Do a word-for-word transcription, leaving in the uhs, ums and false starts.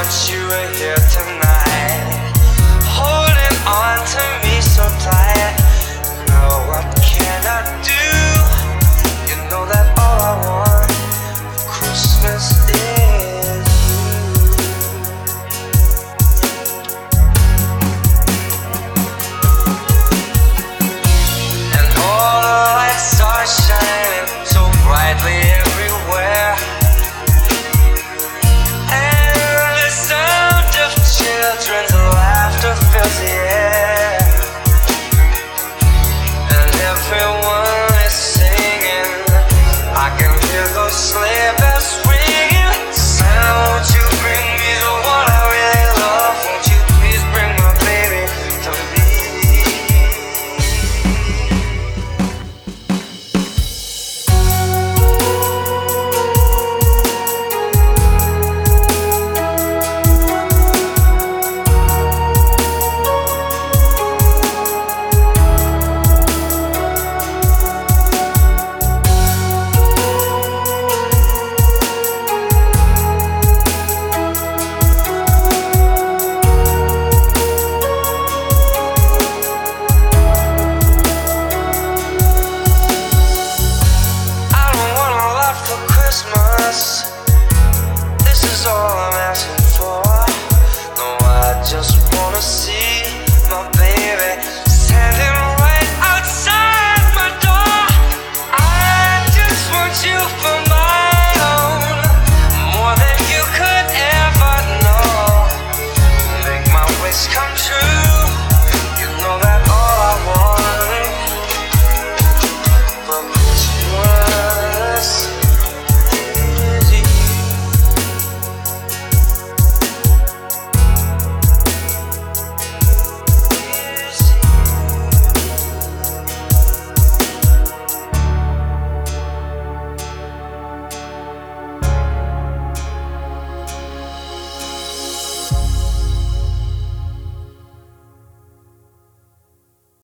that you were here tonight, holding on to me so tight. Now what can I do? You know that all I want for Christmas is you. And all the lights are shining so brightly everywhere, and the sound of children's laughter fills the air, and everyone